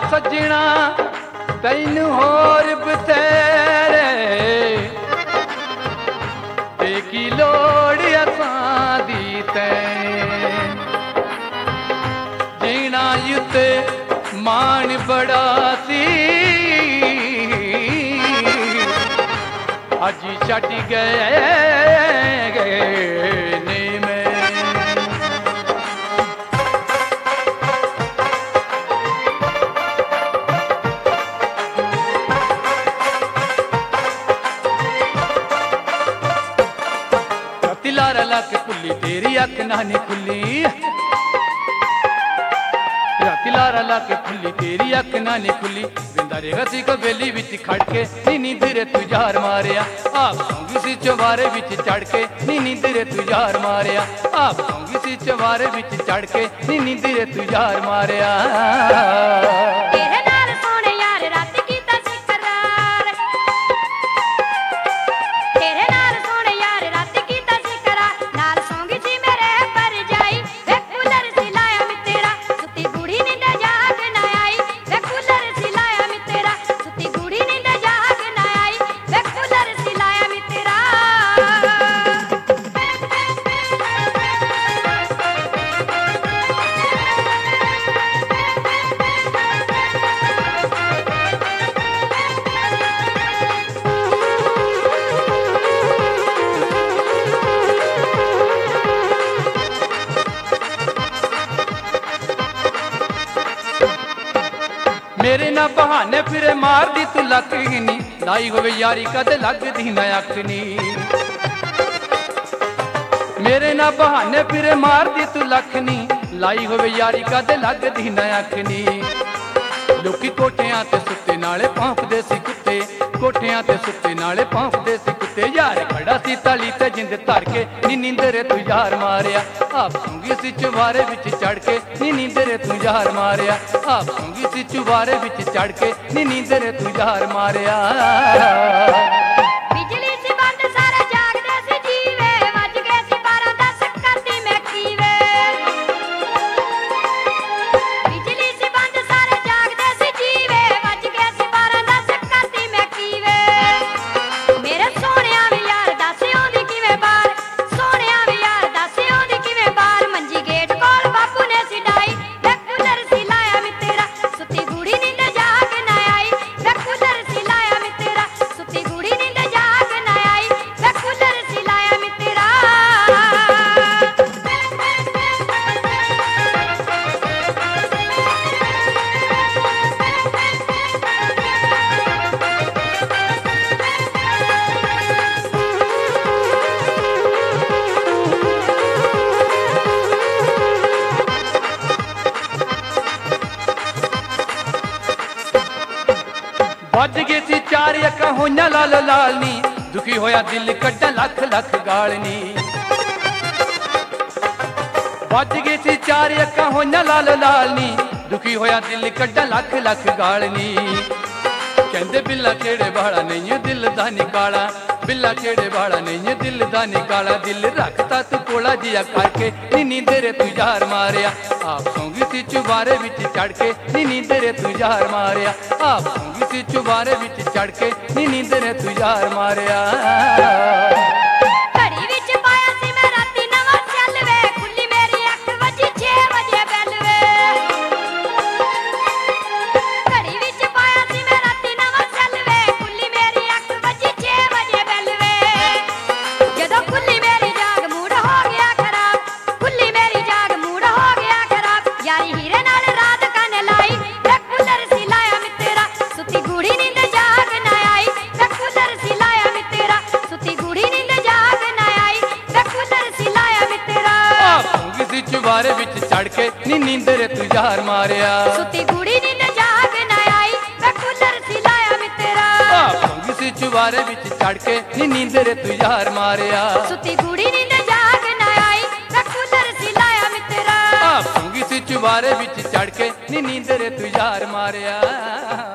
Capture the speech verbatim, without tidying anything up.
सजना तैनू होर बथेरे ते की लोड़ असां दी तैं जीना युते मान बड़ा सी अज छड़ गए ने मैं लारा ला के खुली तेरी अख नानी खुली राती लारा ला के खुली तेरी अख नानी खुली बिंदारे गसी को बेली विच खड़ के नी नींदरे तू जार मारिया आप सौंगी सी चवारे विच चढ़ के नी नींदरे तू जार मारिया आप सौंगी सी चवारे विच चढ़ के नी नींदरे तू जार मारिया मेरे ना बहाने फिरे मार दी तू लक नी लाई होवे यारी कद लगदी ना अख नी मेरे ना बहाने फिरे मार दी तू लख नी लाई होवे यारी कद लगदी ना अख नी लोकी कोठियां ते सुत्ते नाले भौंकदे सी कुत्ते कोठियां ते सुत्ते नाले भौंकदे सी कुत्ते यार खड़ा सी ताली ते जिंद धर के नी नींदरे तू यार मारिया आप सूंगी सी चुबारे विच चढ़ के नी नींदरे तू यार मारिया आप सूंगी सी चुबारे विच चढ़ के नी नींदरे तू यार मारिया बज गए सी चार अक्खां होइयां लाल लाल नी दुखी होया दिल कड्डा लख लख गाल नी बज गए सी चार अक्खां होइयां लाल लाल नी दुखी होया दिल कड्डा लख लख गाल नी कहंदे बिल्ला केड़े बाड़ा नहीं दिल दा निकाला बिल्ला केड़े बाड़ा नहीं दिल दा निकाला दिल रखता तू कोला जिया करके नी नींदरे तू यार मारिया आप सौंगी सी चुबारे विच चढ़ के नी नींदरे तू यार मारिया आप सौंगी सी चुबारे विच चढ़ के नी नींदरे तू यार मारिया चुबारे विच चढ़ के नी नींदरे तू यार मारिया सुती गुड़ी नींद जाग ना आई मैं कूलर सिलाया मित्रा सौंगी सी चुबारे विच चढ़ के नी नींदरे तू यार मारिया सुती गुड़ी नींद जाग ना आई मैं कूलर सिलाया मित्रा सौंगी सी चुबारे विच चढ़ के नी नींदरे तू यार मारिया।